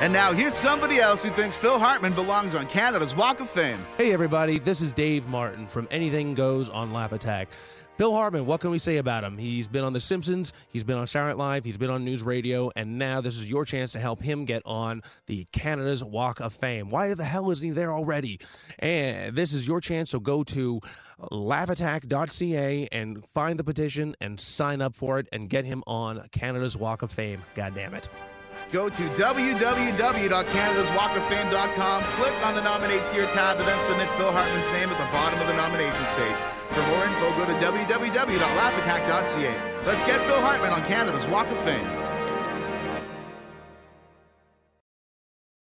And now here's somebody else who thinks Phil Hartman belongs on Canada's Walk of Fame. Hey everybody, this is Dave Martin from Anything Goes on Laugh Attack. Phil Hartman, what can we say about him? He's been on The Simpsons, he's been on Saturday Night Live, he's been on News Radio, and now this is your chance to help him get on the Canada's Walk of Fame. Why the hell isn't he there already? And this is your chance, so go to laughattack.ca and find the petition and sign up for it and get him on Canada's Walk of Fame. God damn it. Go to www.canadaswalkoffame.com, click on the Nominate Here tab, and then submit Phil Hartman's name at the bottom of the nominations page. For more info, go to www.laughattack.ca. Let's get Phil Hartman on Canada's Walk of Fame.